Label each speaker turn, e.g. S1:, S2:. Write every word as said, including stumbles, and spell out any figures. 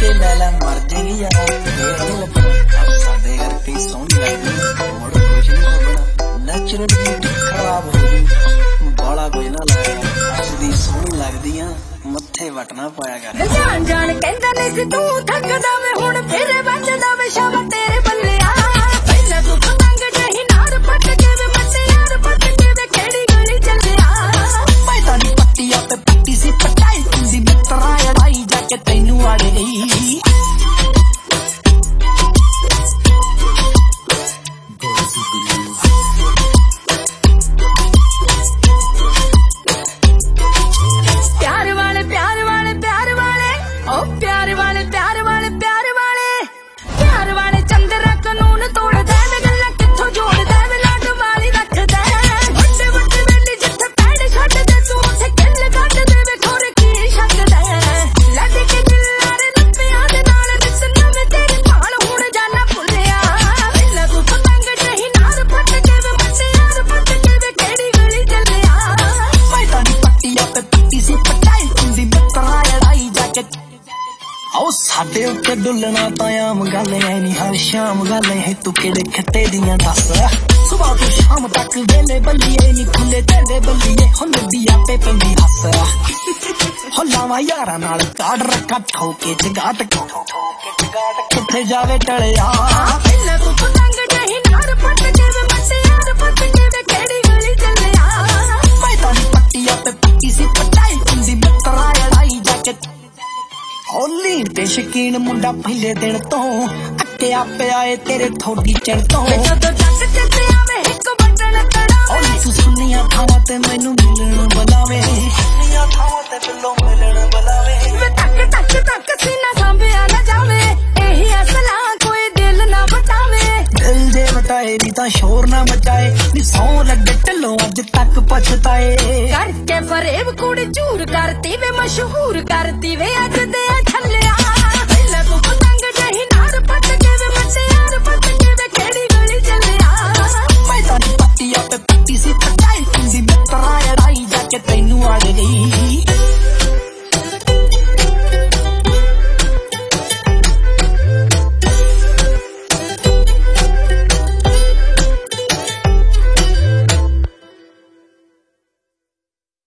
S1: के लैला मर जाएगी यार सादे करके सोहनी लगदी मुड़ कुछ नहीं होना नेचुरल ब्यूटी खराब हो गई बाला कोई ना लाया हसदी सोहनी लगदी आ मत्थे वटना पाया कर
S2: जान जान कहंदा नहीं सी तू थकदा वे हुण फिर बचदा वे शाम तेरे बल्लिया पहला तू पंग जही नार पट के वे मते यार पट के वे केड़ी गली चलिया
S1: मैं तानी पट्टिया पे पट्टी सी पटाई तुंदी मित्रा अड़ाई जाके तैनू आड़ गई
S2: प्यार वाले प्यार वाले प्यार वाले ओ प्यार वाले प्यार वाले प्यार वाले प्यार वाले चंद्रा कानून तोड़ दे वे गल्ला किथों जोड़ दे वे लाड वाली रख दे वड्डे वड्डे वेली जिथे पैड़ छड्ड दे तू उथे किल कट दे वे खोरे की शक दे लड के दिलारे लप्पियां दे नाल निस नवे तेरे भाल हुण जाना भुलिया वेला तू पतंग जही नार फट के वे मते यार फट के वे केड़ी गली चलिया
S1: मैं तानी पट्टिया पे पट्टी सी पटाई तुंदी मित्रा अड़ाई जाके आओ साडे उत्ते डुलना तां आम गल ऐ नी हर शाम गल है तू केड़े खट्टे दियां दस सुबह तो शाम तक वेले बल्लिए नी खुले तेरे बल्लिए हो नदी आपे पैंदी हस हो लावा यारां नाल काड़ रखा ठोके जगाट किथे जावे टलिया
S2: पहला तू पतंग जही नार फट के वे मते यार फट के वे केड़ी गली चलिया
S1: मैं तानी पट्टिया पे पट्टी सी पटाई तुंदी मित्रा अड़ाई जाके होली ते शकीन मुंडा पहले दिन तो अट्टिया पिया ए तेरे थोड़ी चढ़ तो
S2: जदों जग चते आवे हिक बटन तड़ावे
S1: होली तू सुनिया थावां ते मैनू मिलण बुलावे सुनिया थावां ते बिल्लो मिलण बुलावे
S2: वे तक तक तक सीना सांभिया ना जावे एही असला कोई दिल ना बतावे
S1: दिल जे बताए नी तां शोर ना मचाए नी सौ लगे ढिल्लों अज तक पछताए
S2: करके फरेब कुड़ी चूर करती वे मशहूर करती वे अज दे